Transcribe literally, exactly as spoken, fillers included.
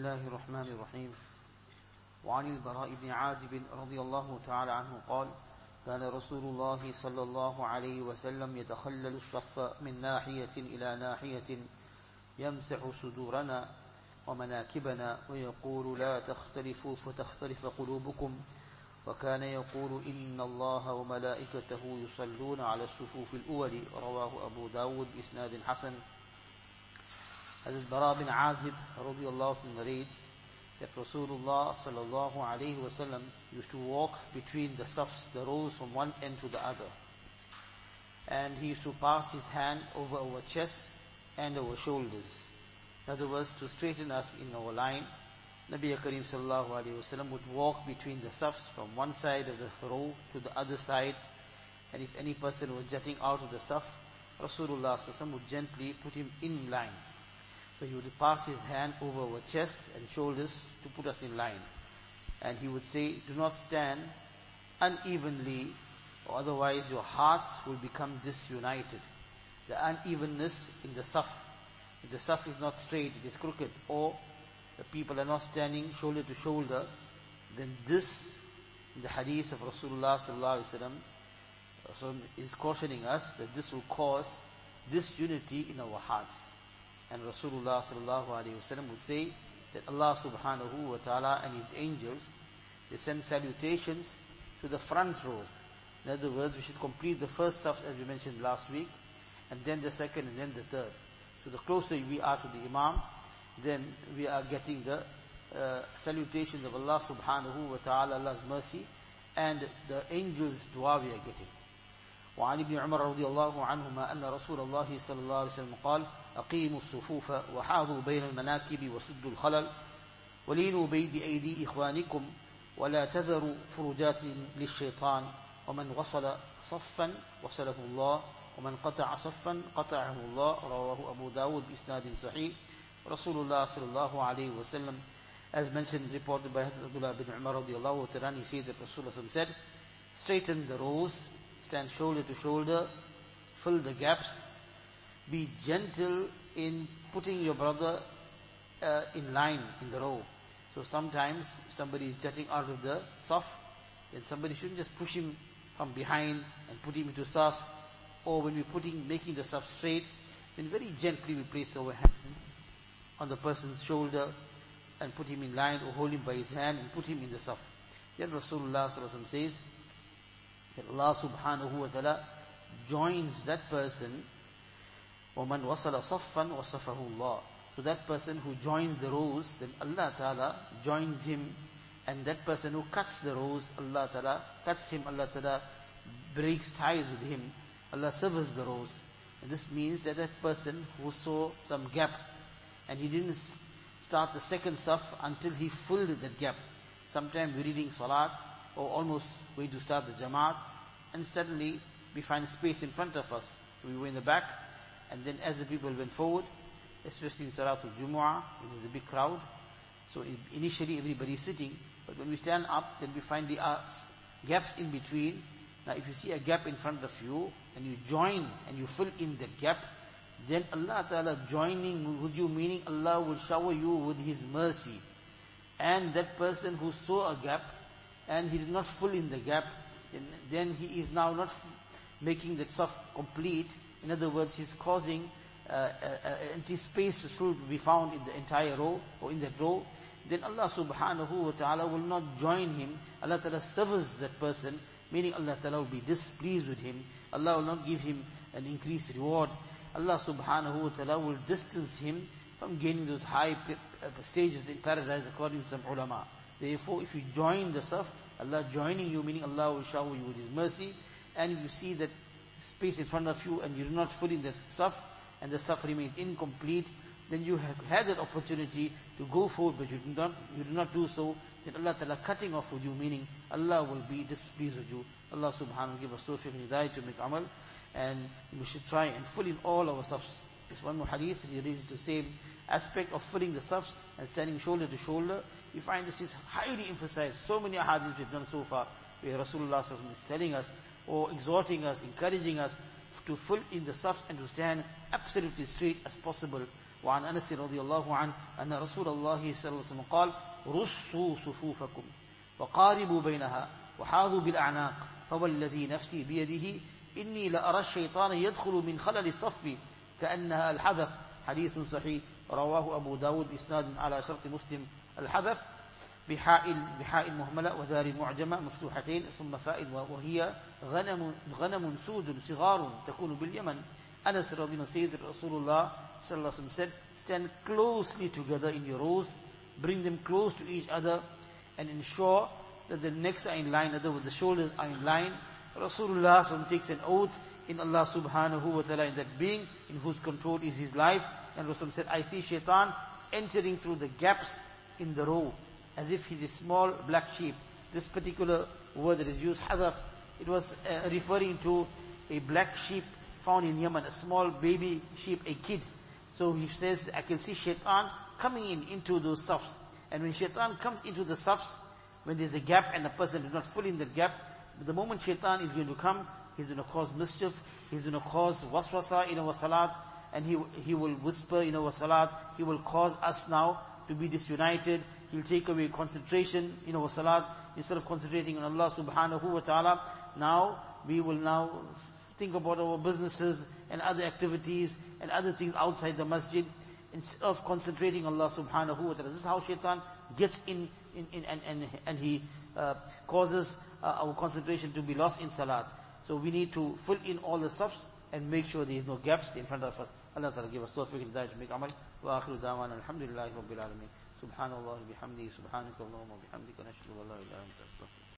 الله الرحمن الرحيم وعن البراء بن عازب رضي الله تعالى عنه قال كان رسول الله صلى الله عليه وسلم يتخلل الصف من ناحية إلى ناحية يمسح صدورنا ومناكبنا ويقول لا تختلفوا فتختلف قلوبكم وكان يقول إن الله وملائكته يصلون على الصفوف الأول رواه أبو داود بإسناد حسن. Hazrat Bara bin Azib radiallahu anhu narrates that Rasulullah sallallahu alayhi wasallam used to walk between the safs, the rows from one end to the other. And he used to pass his hand over our chests and our shoulders. In other words, to straighten us in our line. Nabi Kareem sallallahu alayhi wasallam would walk between the safs from one side of the row to the other side. And if any person was jutting out of the saf, Rasulullah sallallahu alayhi wasallam would gently put him in line. So he would pass his hand over our chests and shoulders to put us in line. And he would say, do not stand unevenly, or otherwise your hearts will become disunited. The unevenness in the saf. If the saf is not straight, it is crooked, or the people are not standing shoulder to shoulder, then this, in the hadith of Rasulullah sallallahu alaihi wasallam, is cautioning us that this will cause disunity in our hearts. And Rasulullah sallallahu alaihi wasallam would say that Allah subhanahu wa ta'ala and His angels, they send salutations to the front rows. In other words, we should complete the first safs as we mentioned last week, and then the second and then the third. So the closer we are to the Imam, then we are getting the uh, salutations of Allah subhanahu wa ta'ala, Allah's mercy, and the angels' dua we are getting. وعن ابن عمر رضي الله عنهما أن رسول الله صلى الله عليه وسلم قال أقيموا الصفوف وحاذوا بين المناكب وسدوا الخلل ولينوا بأيدي إخوانكم ولا تذروا فرجات للشيطان ومن وصل صفا وصله الله ومن قطع صفا قطعه الله رواه أبو داود بإسناد صحيح. Rasulullah sallallahu alayhi wa sallam, as mentioned, reported by Hazrat Abdullah bin Umar radiallahu ta'ala, he said that Rasulullah said, straighten the rows, stand shoulder to shoulder, fill the gaps, be gentle in putting your brother uh, in line in the row. So sometimes if somebody is jutting out of the saf, then somebody shouldn't just push him from behind and put him into saf, or when we're putting, making the saf straight, then very gently we place our hand on the person's shoulder and put him in line, or hold him by his hand and put him in the saf. Then Rasulullah sallallahu alaihi wasallam says that Allah subhanahu wa ta'ala joins that person, وَمَنْ وَصَلَ صَفًّا وَصَفَهُ اللَّهُ. So that person who joins the rows, then Allah ta'ala joins him, and that person who cuts the rows, Allah ta'ala cuts him, Allah ta'ala breaks ties with him, Allah severs the rows. And this means that that person who saw some gap, and he didn't start the second saf until he filled that gap. Sometimes we're reading salat, or almost going to start the jamaat, and suddenly we find space in front of us. So we were in the back, and then as the people went forward, especially in Salatul Jumu'ah, it is a big crowd. So initially everybody is sitting, but when we stand up, then we find the uh, gaps in between. Now if you see a gap in front of you, and you join and you fill in that gap, then Allah Ta'ala joining with you, meaning Allah will shower you with His mercy. And that person who saw a gap, and he did not fill in the gap, then he is now not f- making that saf complete. In other words, he's causing uh, uh, uh, empty space to still be found in the entire row, or in that row. Then Allah subhanahu wa ta'ala will not join him. Allah Ta'ala severs that person, meaning Allah Ta'ala will be displeased with him. Allah will not give him an increased reward. Allah subhanahu wa ta'ala will distance him from gaining those high p- uh, stages in paradise, according to some ulama. Therefore, if you join the saf, Allah joining you, meaning Allah will shower you with His mercy. And if you see that space in front of you and you do not fill in the saf, and the saf remains incomplete, then you have had that opportunity to go forward, but you do not, you do not do so, then Allah Ta'ala cutting off with you, meaning Allah will be displeased with you. Allah subhanahu wa ta'ala give us tawfiq and hidayah to make amal, and we should try and fill in all our safs. There's one more hadith related to the same aspect of filling the safs and standing shoulder to shoulder. We find this is highly emphasized. So many hadiths we've done so far, where Rasulullah sallallahu alaihi wasallam is telling us, or exhorting us, encouraging us to fill in the safs and to stand absolutely straight as possible. وعن أنس رضي الله عنه أن رسول الله صلى الله عليه وسلم قال رصوا صفوفكم وقاربوا بينها وحاذوا بالأعناق فوالذي نفسي بيده إني لأرى الشيطان يدخل من خلل الصف كأنها الحذف. حديث صحيح رواه أبو داود بإسناد على شرط مسلم. الحذف بحاء بحاء مهملة وذال معجمة مفتوحتين ثم فاء وهي غنم غنم سود صغار تكون باليمن. Anas radhiyallahu anhu says that Rasulullah sallallahu alaihi wasallam said, stand closely together in your rows, bring them close to each other, and ensure that the necks are in line, in other words, the shoulders are in line. Rasulullah sallallahu alaihi wasallam takes an oath in Allah subhanahu wa ta'ala, in that being in whose control is his life. And Rasulullah said, I see shaitan entering through the gaps in the row, as if he's a small black sheep. This particular word that is used, hadaf, it was uh, referring to a black sheep found in Yemen, a small baby sheep, a kid. So he says, I can see shaitan coming in into those safs. And when shaitan comes into the safs, when there's a gap and the person is not fully in the gap, the moment shaitan is going to come, he's going to cause mischief, he's going to cause waswasa in our salat, and he he will whisper in our salat, he will cause us now to be disunited, he'll take away concentration in our salat. Instead of concentrating on Allah subhanahu wa ta'ala, now we will now think about our businesses and other activities and other things outside the masjid, instead of concentrating on Allah subhanahu wa ta'ala. This is how shaitan gets in, in, in and, and, and he uh, causes uh, our concentration to be lost in salat. So we need to fill in all the safs and make sure there is no gaps in front of us. Allah ta'ala give us tawfiq and hidayah to make amal. Wa akhiru da'wana alhamdulillahi rabbil alameen. Subhanallah bihamdihi, subhanaka Allahumma bihamdika, nashhadu an la ilaha illa anta astaghfiruka.